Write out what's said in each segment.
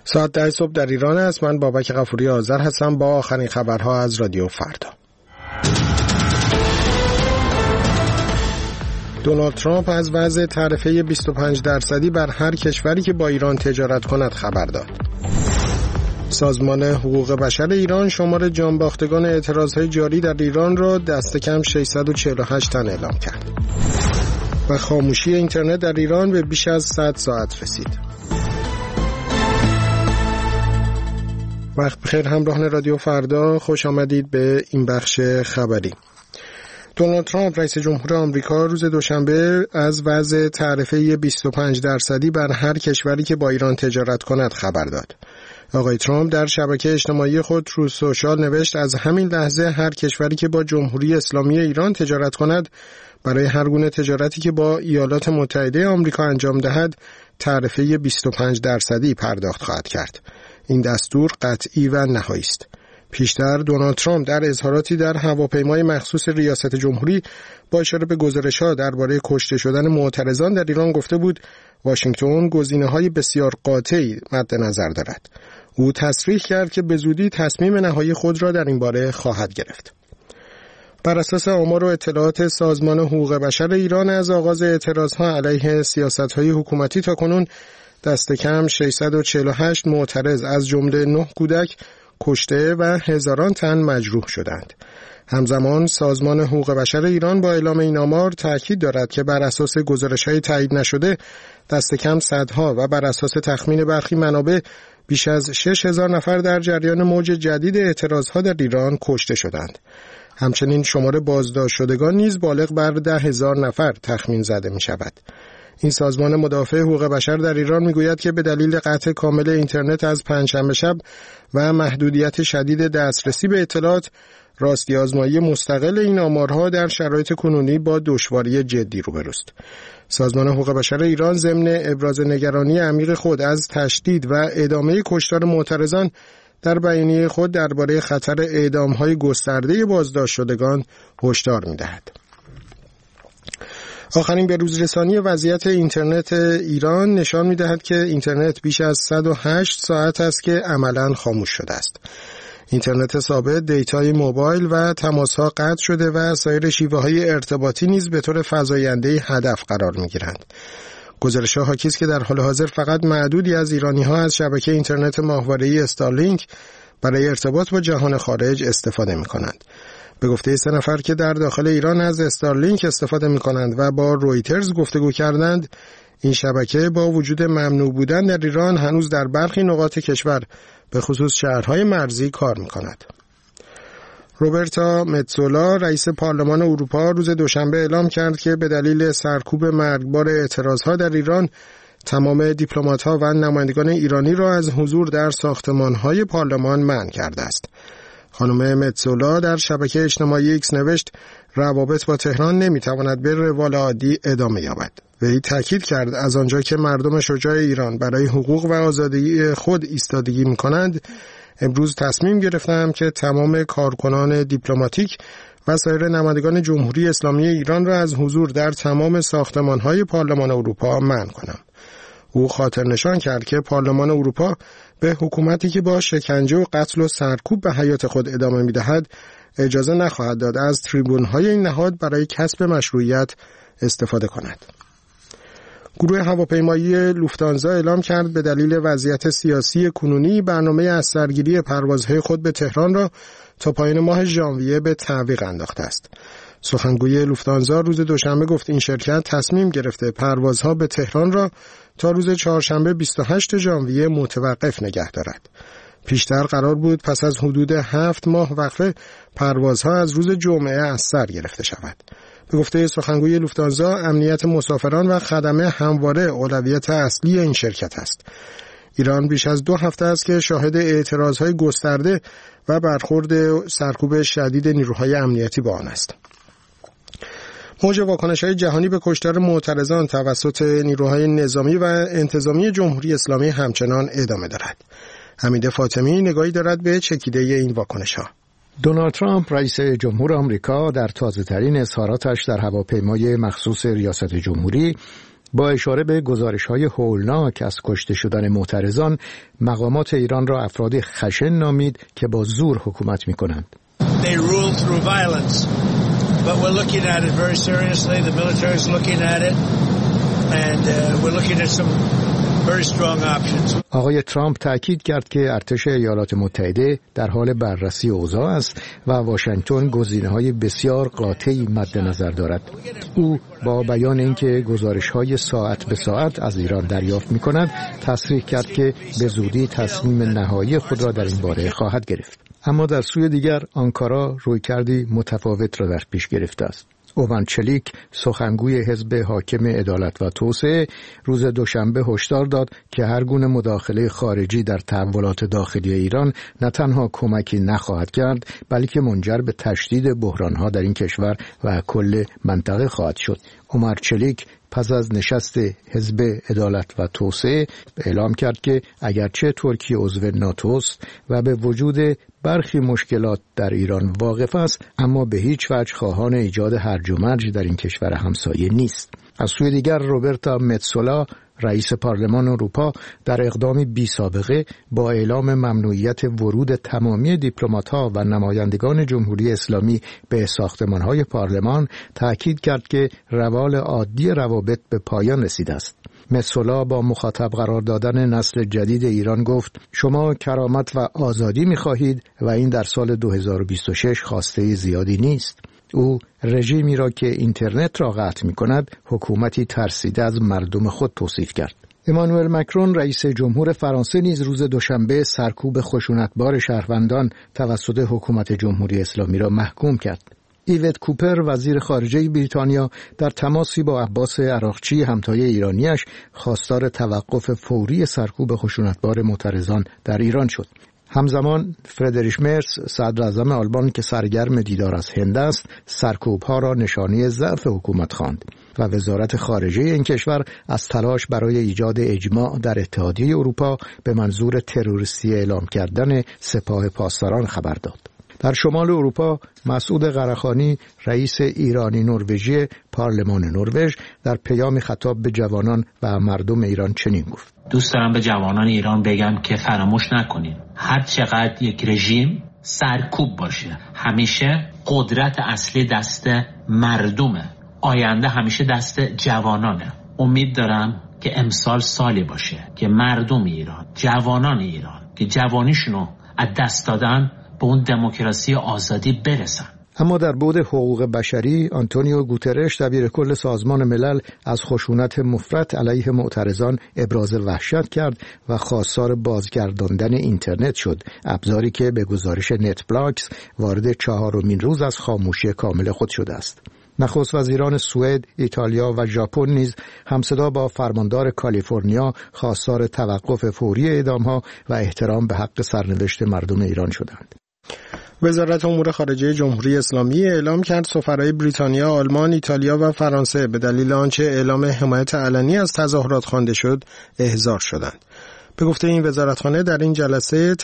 ساعت 10 صبح در ایران است. من بابک غفوری آذر هستم با آخرین خبرها از رادیو فردا. دونالد ترامپ از وضع تعرفه 25% بر هر کشوری که با ایران تجارت کند خبر داد. سازمان حقوق بشر ایران شمار جانباختگان اعتراضهای جاری در ایران را دست کم 648 تن اعلام کرد. و خاموشی اینترنت در ایران به بیش از 100 ساعت رسید. وقت بخیر همراهان رادیو فردا، خوش آمدید به این بخش خبری. دونالد ترامپ رئیس جمهور آمریکا روز دوشنبه از وضع تعرفه 25% بر هر کشوری که با ایران تجارت کند خبر داد. آقای ترامپ در شبکه اجتماعی خود تروث سوشال نوشت از همین لحظه هر کشوری که با جمهوری اسلامی ایران تجارت کند برای هر گونه تجارتی که با ایالات متحده آمریکا انجام دهد تعرفه 25% پرداخت خواهد کرد. این دستور قطعی و نهایی است. پیشتر دونالد ترامپ در اظهاراتی در هواپیمای مخصوص ریاست جمهوری با اشاره به گزارش‌ها درباره کشته شدن معترضان در ایران گفته بود واشنگتن گزینه‌های بسیار قاطعی مد نظر دارد. او تصریح کرد که به زودی تصمیم نهایی خود را در این باره خواهد گرفت. بر اساس آمار و اطلاعات سازمان حقوق بشر ایران از آغاز اعتراضها علیه سیاست‌های حکومتی تا کنون دست کم 648 معترض از جمله 9 کودک کشته و هزاران تن مجروح شدند. همزمان سازمان حقوق بشر ایران با اعلام این آمار تأکید دارد که بر اساس گزارش‌های تایید نشده دست کم صدها و بر اساس تخمین برخی منابع بیش از 6000 نفر در جریان موج جدید اعتراضها در ایران کشته شدند. همچنین شمار بازداشت شدگان نیز بالغ بر 10,000 نفر تخمین زده می شود. این سازمان مدافع حقوق بشر در ایران میگوید که به دلیل قطع کامل اینترنت از پنجشنبه شب و محدودیت شدید دسترسی به اطلاعات، راستی آزمایی مستقل این آمارها در شرایط کنونی با دشواری جدی روبروست. سازمان حقوق بشر ایران ضمن ابراز نگرانی عمیق خود از تشدید و ادامه کشتار معترضان در بیانیه خود درباره خطر اعدام‌های گسترده بازداشت شدگان هشدار می‌دهد. آخرین بروزرسانی وضعیت اینترنت ایران نشان می‌دهد که اینترنت بیش از 108 ساعت است که عملاً خاموش شده است. اینترنت ثابت، دیتای موبایل و تماس‌ها قطع شده و سایر شیوه‌های ارتباطی نیز به طور فزاینده هدف قرار می‌گیرند. گزارش‌ها حاکی است که در حال حاضر فقط معدودی از ایرانی‌ها از شبکه اینترنت ماهواره‌ای استارلینک برای ارتباط با جهان خارج استفاده می‌کنند. به گفته 3 نفر که در داخل ایران از استارلینک استفاده می‌کنند و با رویترز گفتگو کردند، این شبکه با وجود ممنوع بودن در ایران هنوز در برخی نقاط کشور به خصوص شهرهای مرزی کار می‌کند. روبرتا متزولا رئیس پارلمان اروپا روز دوشنبه اعلام کرد که به دلیل سرکوب مرگبار اعتراضها در ایران تمام دیپلمات‌ها و نمایندگان ایرانی را از حضور در ساختمان‌های پارلمان منع کرده است. خانم متزولا در شبکه اجتماعی ایکس نوشت روابط با تهران نمیتواند به روال عادی ادامه یابد. وی تاکید کرد از آنجا که مردم شجاع ایران برای حقوق و آزادی خود ایستادگی می‌کنند، امروز تصمیم گرفتم که تمام کارکنان دیپلماتیک و سایر نمایندگان جمهوری اسلامی ایران را از حضور در تمام ساختمان‌های پارلمان اروپا منع کنم. او خاطر نشان کرد که پارلمان اروپا به حکومتی که با شکنجه و قتل و سرکوب به حیات خود ادامه می‌دهد اجازه نخواهد داد از تریبون‌های این نهاد برای کسب مشروعیت استفاده کند. گروه هواپیمایی لوفتانزا اعلام کرد به دلیل وضعیت سیاسی کنونی برنامه از سرگیری پروازهای خود به تهران را تا پایان ماه ژانویه به تعویق انداخته است. سخنگوی لوفتانزا روز دوشنبه گفت این شرکت تصمیم گرفته پروازها به تهران را تا روز چهارشنبه 28 ژانویه متوقف نگه دارد. پیشتر قرار بود پس از حدود 7 ماه وقفه پروازها از روز جمعه از سر گرفته شود. به گفته سخنگوی لوفتانزا امنیت مسافران و خدمه همواره اولویت اصلی این شرکت است. ایران بیش از 2 هفته است که شاهد اعتراضهای گسترده و برخورد سرکوب شدید نیروهای امنیتی با آن است. موج واکنش‌های جهانی به کشتار معترضان توسط نیروهای نظامی و انتظامی جمهوری اسلامی همچنان ادامه دارد. حمید فاطمی نگاهی دارد به چکیده این واکنش‌ها. دونالد ترامپ رئیس جمهور آمریکا در تازه‌ترین اظهاراتش در هواپیمای مخصوص ریاست جمهوری با اشاره به گزارش‌های هولناک از کشته شدن معترضان، مقامات ایران را افراد خشن نامید که با زور حکومت می‌کنند. They rule through violence, but we're looking at it very seriously. The military is looking at it, and we're looking at some very strong options. آقای ترامپ تأکید کرد که ارتش ایالات متحده در حال بررسی اوضاع است و واشنگتن گزینه‌های بسیار قاطعی مد نظر دارد. او با بیان اینکه گزارش‌های ساعت به ساعت از ایران دریافت می‌کند، تصریح کرد که به زودی تصمیم نهایی خود را در این باره خواهد گرفت. اما در سوی دیگر آنکارا رویکردی متفاوت را در پیش گرفته است. اوون چلیک، سخنگوی حزب حاکم عدالت و توسعه، روز دوشنبه هشدار داد که هر گونه مداخله خارجی در تحولات داخلی ایران نه تنها کمکی نخواهد کرد، بلکه منجر به تشدید بحران‌ها در این کشور و کل منطقه خواهد شد. عمر چلیک پس از نشست حزب عدالت و توسعه اعلام کرد که اگرچه ترکیه عضو ناتو است و به وجود برخی مشکلات در ایران واقف است، اما به هیچ وجه خواهان ایجاد هرج و مرج در این کشور همسایه نیست. از سوی دیگر روبرتا متسولا، رئیس پارلمان اروپا، در اقدامی بی سابقه با اعلام ممنوعیت ورود تمامی دیپلمات‌ها و نمایندگان جمهوری اسلامی به ساختمان‌های پارلمان تأکید کرد که روال عادی روابط به پایان رسیده است. متسولا با مخاطب قرار دادن نسل جدید ایران گفت: شما کرامت و آزادی می‌خواهید و این در سال 2026 خواسته زیادی نیست. او رژیمی را که اینترنت را قطع می‌کند حکومتی ترسیده از مردم خود توصیف کرد. امانوئل مکرون رئیس جمهور فرانسه نیز روز دوشنبه سرکوب خشونتبار شهروندان توسط حکومت جمهوری اسلامی را محکوم کرد. ایوت کوپر وزیر خارجه بریتانیا در تماسی با عباس عراقچی همتای ایرانیش خواستار توقف فوری سرکوب خشونتبار معترضان در ایران شد. همزمان فردریش مرس صدر اعظم آلمان که سرگرم دیدار از هند است، سرکوب‌ها را نشانه ضعف حکومت خواند و وزارت خارجه این کشور از تلاش برای ایجاد اجماع در اتحادیه اروپا به منظور تروریستی اعلام کردن سپاه پاسداران خبر داد. در شمال اروپا مسعود قرخانی رئیس ایرانی نروژی پارلمان نروژ در پیامی خطاب به جوانان و مردم ایران چنین گفت: دوست دارم به جوانان ایران بگم که فراموش نکنید هر چقدر یک رژیم سرکوب باشه، همیشه قدرت اصلی دست مردمه، آینده همیشه دست جوانانه. امید دارم که امسال سالی باشه که مردم ایران، جوانان ایران که جوانیشونو از دست دادن به اون دموکراسی آزادی برسن. اما در بعد حقوق بشری، آنتونیو گوترش دبیر کل سازمان ملل از خشونت مفرط علیه معترضان ابراز وحشت کرد و خواستار بازگرداندن اینترنت شد، ابزاری که به گزارش نت بلاکس وارد 4مین روز از خاموشی کامل خود شده است. نخست وزیران سوئد، ایتالیا و ژاپن نیز همصدا با فرماندار کالیفرنیا خواستار توقف فوری اعدام‌ها و احترام به حق سرنوشت مردم ایران شدند. وزارت امور خارجه جمهوری اسلامی اعلام کرد سفرای بریتانیا، آلمان، ایتالیا و فرانسه به دلیل آنچه اعلام حمایت علنی از تظاهرات خوانده شد احضار شدند. به گفته این وزارتخانه در این جلسه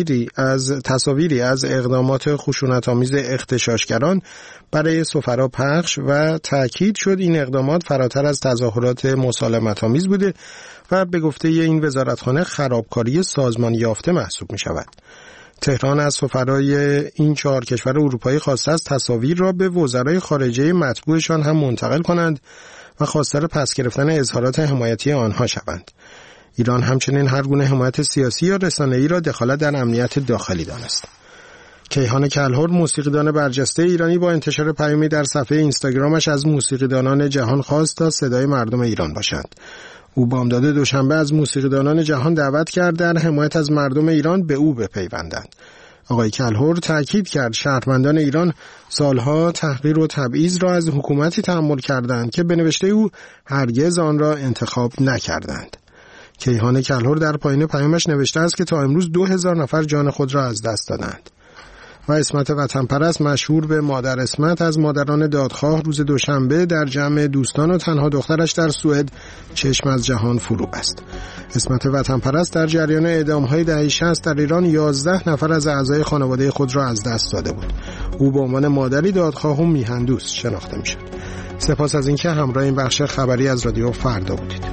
تصاویری از اقدامات خشونت‌آمیز اغتشاشگران برای سفرا پخش و تأکید شد این اقدامات فراتر از تظاهرات مسالمت‌آمیز بوده و به گفته این وزارتخانه خرابکاری سازمان یافته محسوب می‌شود. تهران از سفرای این 4 کشور اروپایی خواسته است تصاویر را به وزرای خارجه مطبوعشان هم منتقل کنند و خواستار پس گرفتن اظهارات حمایتی آنها شوند. ایران همچنین هر گونه حمایت سیاسی یا رسانه‌ای را دخالت در امنیت داخلی دانست. کیهان کلهر، موسیقیدان برجسته ایرانی، با انتشار پیامی در صفحه اینستاگرامش از موسیقیدانان جهان خواست تا صدای مردم ایران باشند. او بامداد دوشنبه از موسیقیدانان جهان دعوت کرد در حمایت از مردم ایران به او بپیوندند. آقای کلهر تأکید کرد شهروندان ایران سالها تحقیر و تبعیض را از حکومتی تحمل کردند که به نوشته او هرگز آن را انتخاب نکردند. کیهان کلهر در پایان پیامش نوشته است که تا امروز 2000 نفر جان خود را از دست دادند. و اسمت وطنپرست، مشهور به مادر اسمت، از مادران دادخواه، روز دوشنبه در جمع دوستان و تنها دخترش در سوئد چشم از جهان فرو بست. اسمت وطنپرست در جریان اعدام‌های دهه 60 در ایران 11 نفر از اعضای خانواده خود را از دست داده بود. او به عنوان مادری دادخواه و میهن‌دوست شناخته می‌شد. سپاس از اینکه همراه این بخش خبری از رادیو فردا بودید.